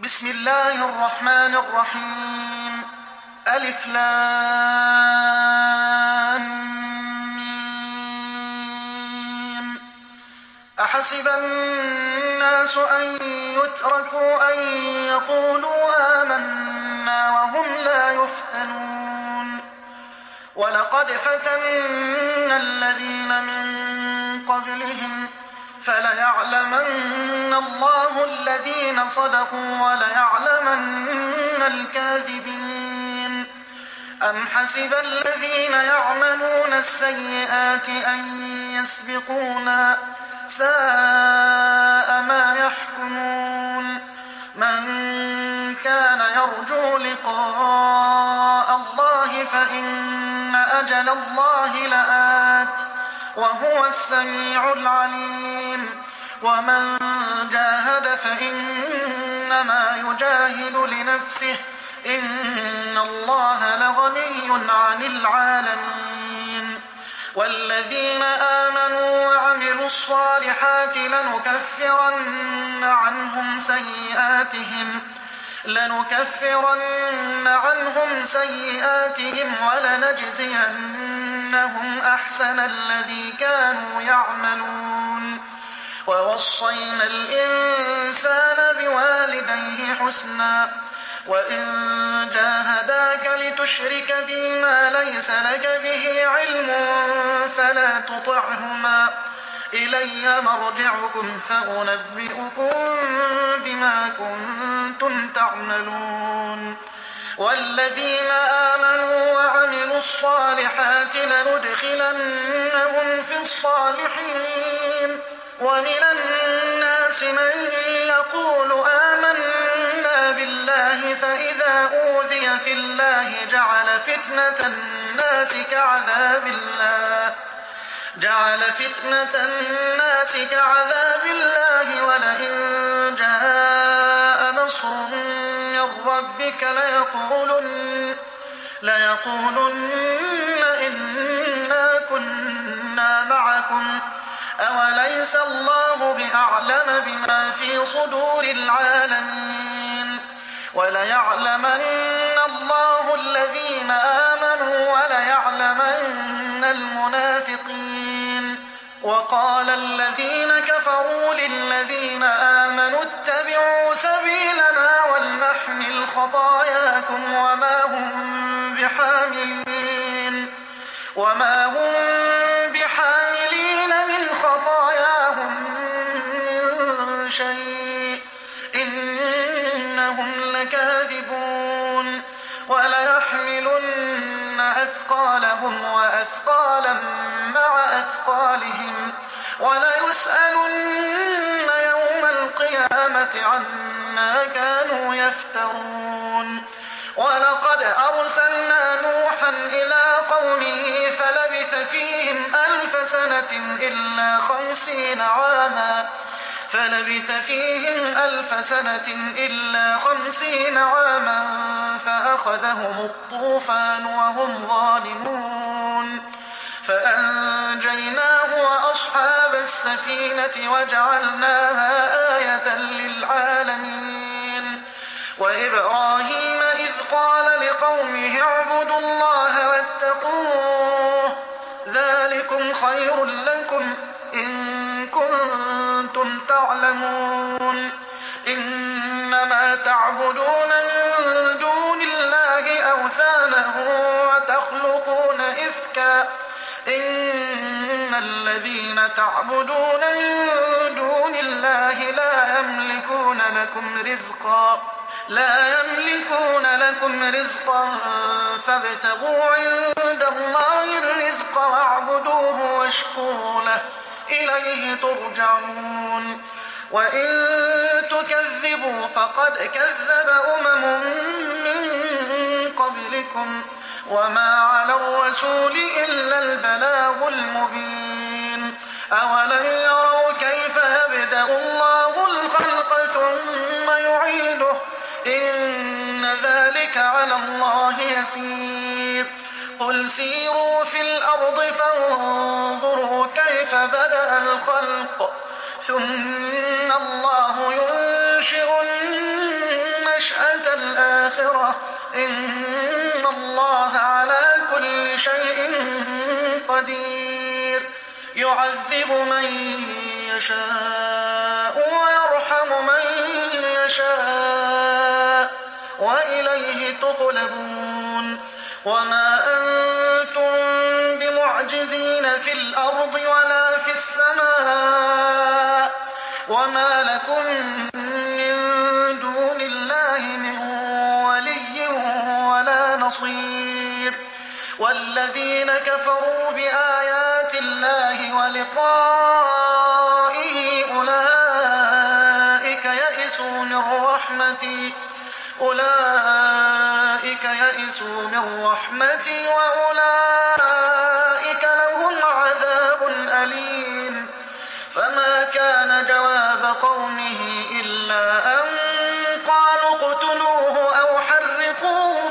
بسم الله الرحمن الرحيم. ألف لام ميم. أحسب الناس أن يتركوا أن يقولوا آمنا وهم لا يفتنون. ولقد فتنا الذين من قبلهم فليعلمن الله الذين صدقوا وليعلمن الكاذبين. أم حسب الذين يعملون السيئات أن يسبقونا ساء ما يحكمون. من كان يرجو لقاء الله فإن أجل الله لآت وهو السميع العليم. ومن جاهد فإنما يجاهد لنفسه إن الله لغني عن العالمين. والذين آمنوا وعملوا الصالحات لنكفرن عنهم سيئاتهم ولنجزينهم أحسن الذي كانوا يعملون. ووصينا الإنسان بوالديه حسنا وإن جاهداك لتشرك بي ما ليس لك به علم فلا تطعهما إلي مرجعكم فأنبئكم بما كنتم تعملون. والذين آمنوا وعملوا الصالحات لندخلنهم في الصالحين. ومن الناس من يقول آمنا بالله فإذا أوذي في الله جعل فتنة الناس كعذاب الله ولئن جاء نصر من ربك ليقولن إنا كنا معكم أوليس الله بأعلم بما في صدور العالمين. وليعلمن الله الذين آمنوا وليعلمن المنافقين. وقال الذين كفروا للذين آمنوا اتبعوا سبيلنا ولنحمل خطاياكم وما هم بحاملين من خطاياهم من شيء إنهم لكاذبون. وليحملن أثقالهم وأثقالا مع أثقالهم وليسألن يوم القيامة عما كانوا يفترون. ولقد أرسلنا نوحا إلى قومه فلبث فيهم ألف سنة إلا 50 عاما فأخذهم الطوفان وهم ظالمون. فأنجيناه وأصحاب السفينة وجعلناها آية للعالمين. وإبراهيم إذ قال لقومه اعبدوا الله واتقوه ذلكم خير لكم إن كنتم تعلمون. إنما تعبدون من دون الله أوثانا وتخلقون إفكا إن الذين تعبدون من دون الله لا يملكون لكم رزقا فابتغوا عند الله الرزق واعبدوه واشكروا له إليه ترجعون. وإن تكذبوا فقد كذب أمم من قبلكم وما على الرسول إلا البلاغ المبين. أولم يروا كيف يبدأ الله الخلق ثم يعيده إن ذلك على الله يسير. قل سيروا في الأرض فانظروا كيف بدأ الخلق ثم الله ينشئ الآخرة إن الله على كل شيء قدير يعذب من يشاء ويرحم من يشاء وإليه تقلبون وما أنتم بمعجزين في الأرض ولا في السماء وما لكم من دون الله من ولي ولا نصير والذين كفروا بآيات الله ولقائه أولئك يئسوا من رحمتي وأولئك لهم عذاب أليم فما كان جواب قومه إلا أن قالوا اقتلوه أو حرقوه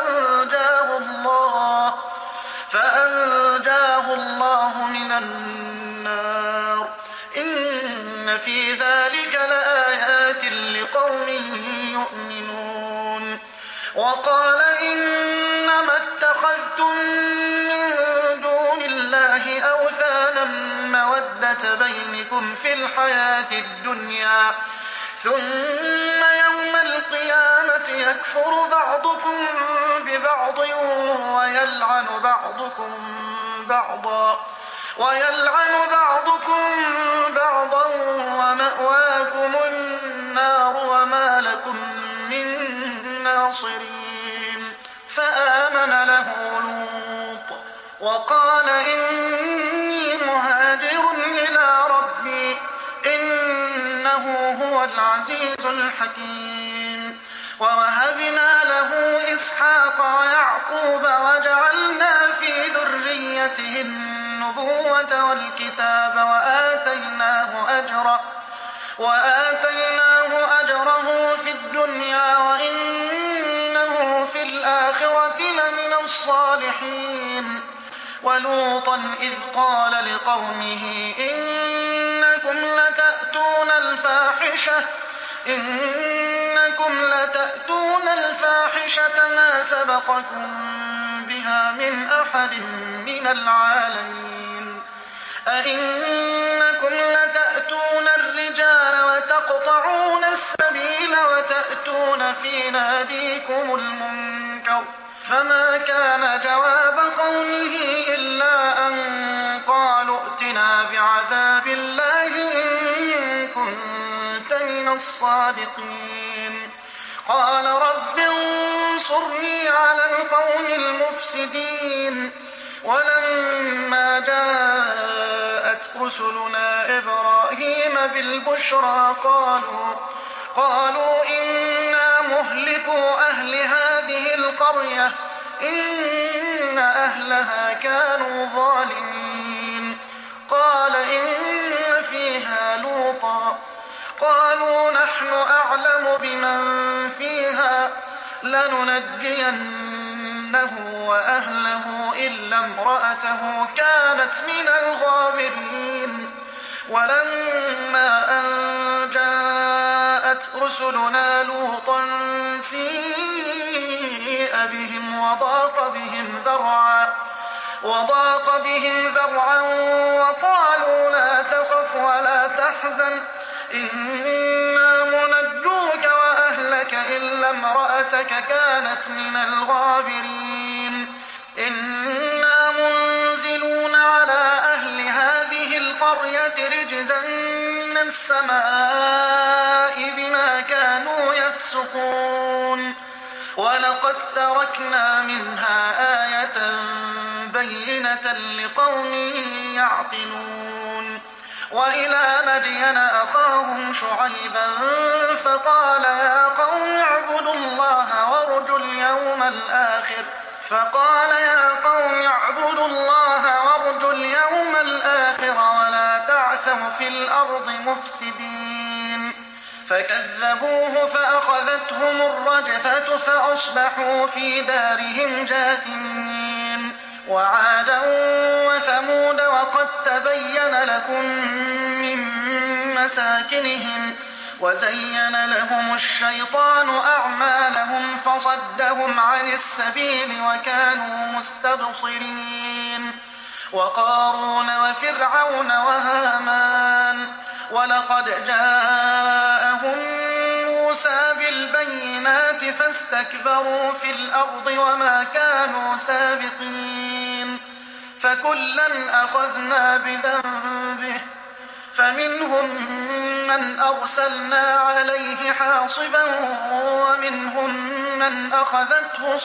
فأنجاه الله من النار إن في ذلك لآيات لقوم يؤمنون وقال إنما اتخذتم من دون الله أوثانا مودة بينكم في الحياة الدنيا ثم يوم القيامة يكفر بعضكم ببعض ويلعن بعضكم بعضا ومأواكم النار وما لكم من ناصرين فآمن له لوط وقال إني مهاجر إلى ربي إنه هو العزيز الحكيم ووهبنا له إسحاق ويعقوب وجعلنا في ذريته النبوة والكتاب وآتيناه أجره في الدنيا وإنه في الآخرة لمن الصالحين ولوطا إذ قال لقومه إنكم لتأتون الفاحشة ما سبقكم بها من أحد من العالمين أئنكم لتأتون الرجال وتقطعون السبيل وتأتون في ناديكم المنكر فما كان جواب قومه إلا أن قالوا ائتنا بعذاب الله إن كنت من الصادقين قال رب انصرني على القوم المفسدين ولما جاءت رسلنا إبراهيم بالبشرى قالوا إنا مهلكو أهل هذه القرية إن أهلها كانوا ظالمين قال إن فيها لوطا قالوا نحن أعلم بمن فيها لننجينه وأهله إلا امرأته كانت من الغابرين ولما أن جاءت رسلنا لوطا سيء بهم وضاق بهم ذرعا وقالوا لا تخف ولا تحزن إنا منجوك وأهلك إلا امرأتك كانت من الغابرين إنا منزلون على أهل هذه القرية رجزا من السماء بما كانوا يفسقون ولقد تركنا منها آية بينة لقوم يعقلون وإلى مدين أخاهم شعيبا فقال يا قوم اعبدوا الله وارجوا اليوم الآخر ولا تعثوا في الأرض مفسدين فكذبوه فأخذتهم الرجفة فأصبحوا في دارهم جاثمين وعادا وثمود وقد تبين لكم من مساكنهم وزين لهم الشيطان أعمالهم فصدهم عن السبيل وكانوا مستبصرين وقارون وفرعون وهامان ولقد جاءهم موسى بالبينات فاستكبروا في الأرض وما كانوا سابقين فكلا أخذنا بذنبه فمنهم من أرسلنا عليه حاصبا ومنهم من أخذته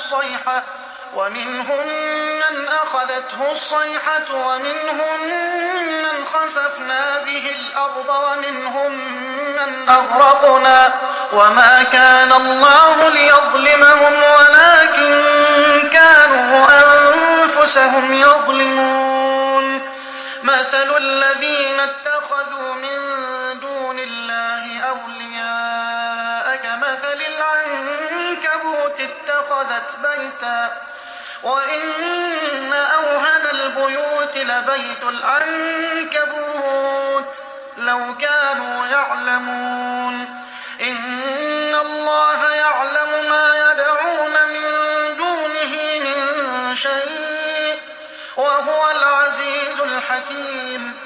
الصيحة ومنهم من خسفنا به الأرض ومنهم من أغرقنا وما كان الله ليظلمهم ولكن كانوا أنفسهم يظلمون مثل الذين اتخذوا من دون الله أولياء كمثل العنكبوت اتخذت بيتا وإن أوهن البيوت لبيت العنكبوت لو كانوا يعلمون إن الله يعلم ما يدعون من دونه من شيء وهو العزيز الحكيم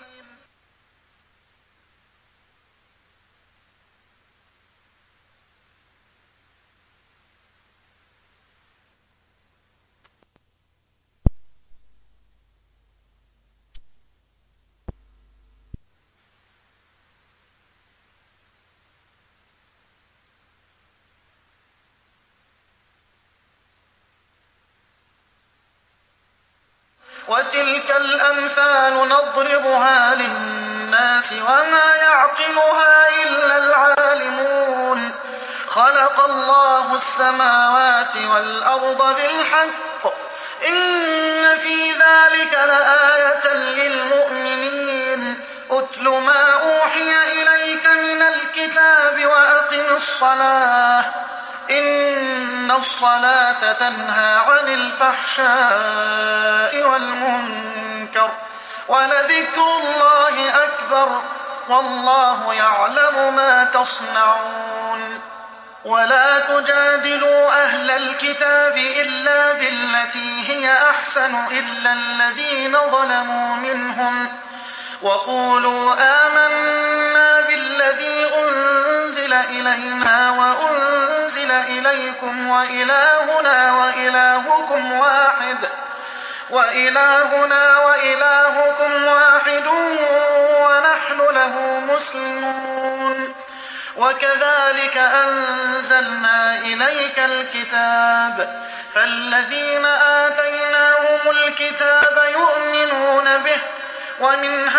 وتلك الأمثال نضربها للناس وما يعقلها إلا العالمون خلق الله السماوات والأرض بالحق إن في ذلك لآية للمؤمنين أتل ما أوحي إليك من الكتاب وأقم الصلاة إن الصلاة تنهى عن الفحشاء والمنكر ولذكر الله أكبر والله يعلم ما تصنعون ولا تجادلوا أهل الكتاب إلا بالتي هي أحسن إلا الذين ظلموا منهم وقولوا آمنا بالذي أنزل إلينا وأنزل إليكم وإلهنا وإلهكم واحد ونحن له مسلمون وكذلك أنزلنا إليك الكتاب فالذين آتيناهم الكتاب يؤمنون به ومن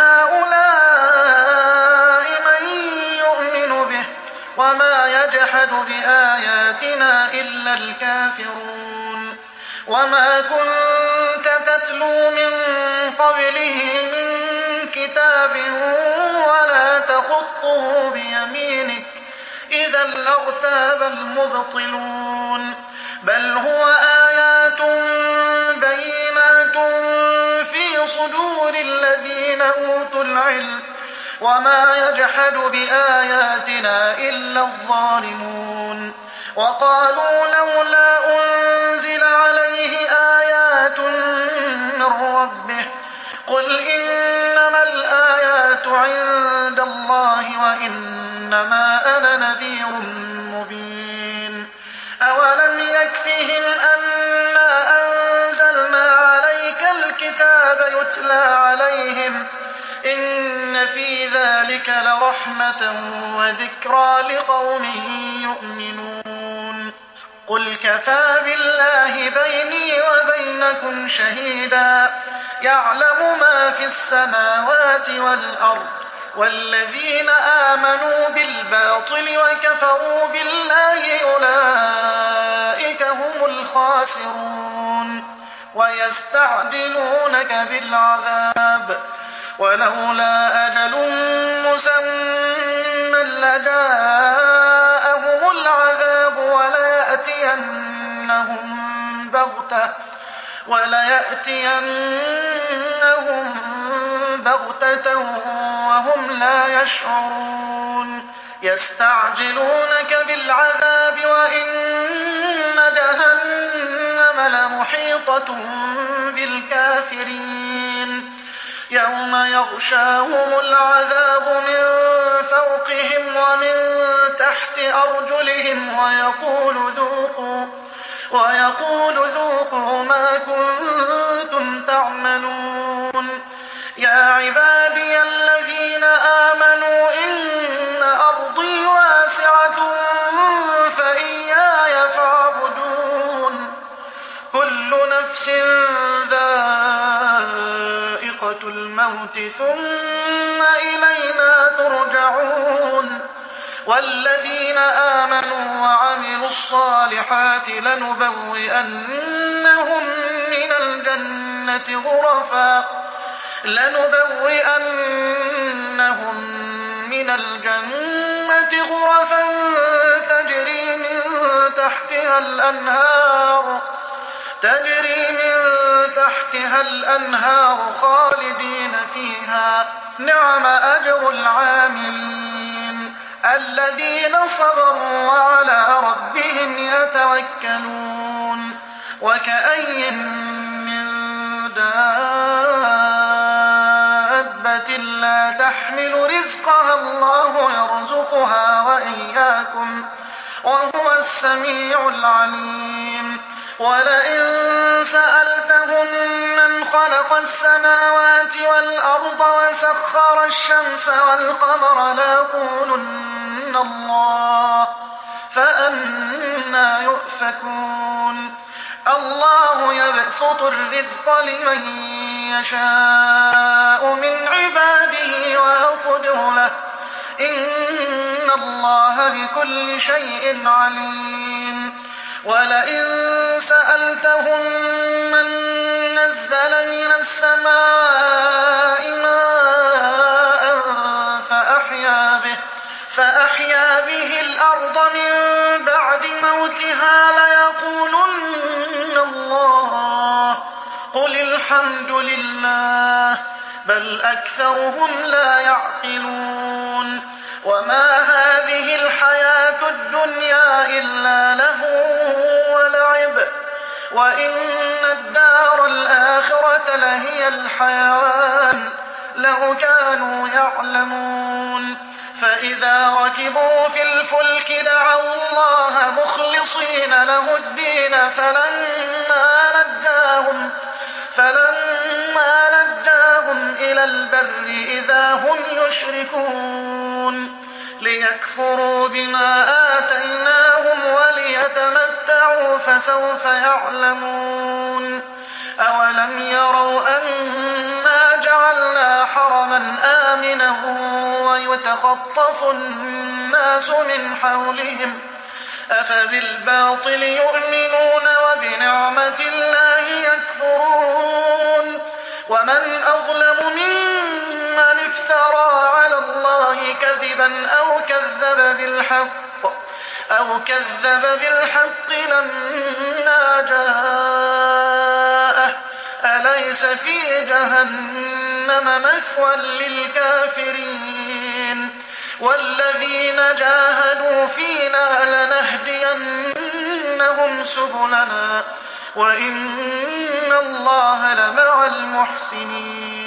هؤلاء من يؤمن به وما يجحد بآياتنا إلا الكافرون وما كنت تتلو من قبله من كتاب ولا تخطه بيمينك إذا لارتاب المبطلون بل هو آيات بينات في صدور الذين أوتوا العلم وما يجحد بآياتنا إلا الظالمون وقالوا لولا أنزل عليه آيات من ربه قل إنما الآيات عند الله وإنما أنا نذير مبين أولم يكفهم أنا أنزلنا عليك الكتاب يتلى عليهم إن في ذلك لرحمة وذكرى لقوم يؤمنون قل كفى بالله بيني وبينكم شهيدا يعلم ما في السماوات والأرض والذين آمنوا بالباطل وكفروا بالله أولئك هم الخاسرون ويستعجلونك بالعذاب ولولا أجل مسمى لجاءهم العذاب وليأتينهم بغتة وهم لا يشعرون يستعجلونك بالعذاب وإن جهنم لمحيطة بالكافرين يوم يغشاهم العذاب من فوقهم ومن تحت أرجلهم ويقول ذوقوا ما كنتم تعملون يا عبادي الذين آمنوا إن أرضي واسعة فإياي فاعبدون كل نفس ذائقة الموت ثم إلينا ترجعون والذين آمنوا وعملوا الصالحات لنبوئنهم من الجنة غرفا تجري من تحتها الأنهار خالدين فيها نعم أجر العاملين الذين صبروا وعلى ربهم يتوكلون وكأي من دابة لا تحمل رزقها الله يرزقها وإياكم وهو السميع العليم ولئن سألتهم من خلق السماوات والأرض وسخر الشمس والقمر ليقولن الله فأنى يؤفكون الله يبسط الرزق لمن يشاء من عباده ويقدر له إن الله بكل شيء عليم ولئن سألتهم من نزل من السماء ماء فأحيا به الأرض من بعد موتها ليقولن الله قل الحمد لله بل أكثرهم لا يعقلون وما هذه الحياة الدنيا إلا لهو ولعب وإن الدار الآخرة لهي الحيوان لو كانوا يعلمون فإذا ركبوا في الفلك دعوا الله مخلصين له الدين فلما نجاهم إلى البر إذا هم يشركون ليكفروا بما آتيناهم وليتمتعوا فسوف يعلمون أولم يروا أنا جعلنا حرما آمنا ويتخطف الناس من حولهم أفبالباطل يؤمنون وبنعمة الله يكفرون ومن أظلم ممن افترى على الله كذبا أو كذب بالحق لما جاءه أليس في جهنم مثوى للكافرين والذين جاهدوا فينا لنهدينهم سبلنا وإن الله لمع المحسنين